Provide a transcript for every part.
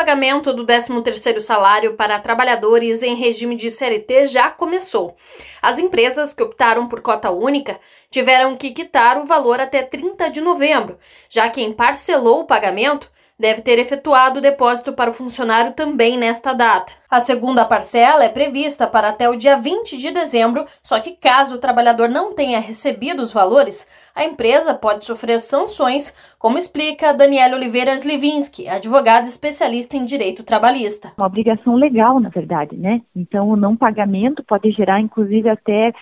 pagamento do 13º salário para trabalhadores em regime de CLT já começou. As empresas que optaram por cota única tiveram que quitar o valor até 30 de novembro, já quem parcelou o pagamento deve ter efetuado o depósito para o funcionário também nesta data. A segunda parcela é prevista para até o dia 20 de dezembro, só que caso o trabalhador não tenha recebido os valores, a empresa pode sofrer sanções, como explica Daniela Oliveira Slivinski, advogada especialista em direito trabalhista. Uma obrigação legal, na verdade, né? Então, o não pagamento pode gerar, inclusive, até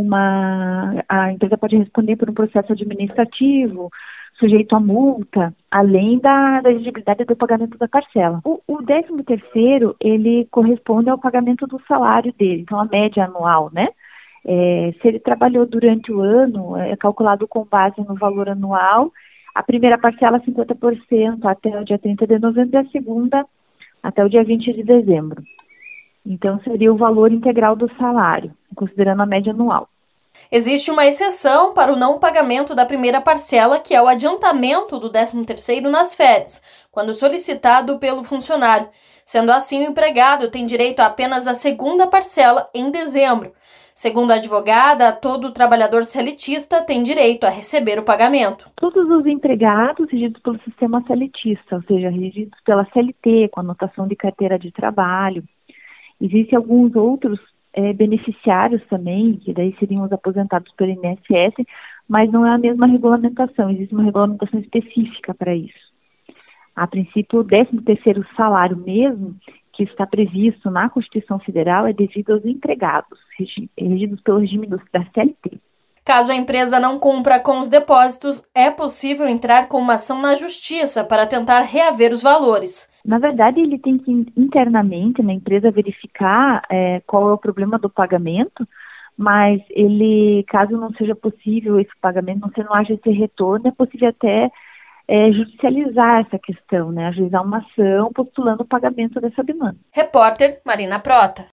a empresa pode responder por um processo administrativo, sujeito a multa, além da exigibilidade do pagamento da parcela. O 13º, ele corresponde ao pagamento do salário dele, então a média anual, né? Se ele trabalhou durante o ano, é calculado com base no valor anual, a primeira parcela 50% até o dia 30 de novembro e a segunda até o dia 20 de dezembro. Então, seria o valor integral do salário, considerando a média anual. Existe uma exceção para o não pagamento da primeira parcela, que é o adiantamento do 13º nas férias, quando solicitado pelo funcionário. Sendo assim, o empregado tem direito a apenas a segunda parcela em dezembro. Segundo a advogada, todo trabalhador CLTista tem direito a receber o pagamento. Todos os empregados regidos pelo sistema CLTista, ou seja, regidos pela CLT, com anotação de carteira de trabalho. Existem alguns outros beneficiários também, que daí seriam os aposentados pelo INSS, mas não é a mesma regulamentação, existe uma regulamentação específica para isso. A princípio, o 13º salário mesmo, que está previsto na Constituição Federal, é devido aos empregados, regidos pelo regime da CLT. Caso a empresa não cumpra com os depósitos, é possível entrar com uma ação na justiça para tentar reaver os valores. Na verdade, ele tem que internamente na empresa verificar qual é o problema do pagamento, mas caso não seja possível esse pagamento, não haja esse retorno, é possível até judicializar essa questão, né? Ajuizar uma ação postulando o pagamento dessa demanda. Repórter Marina Prota.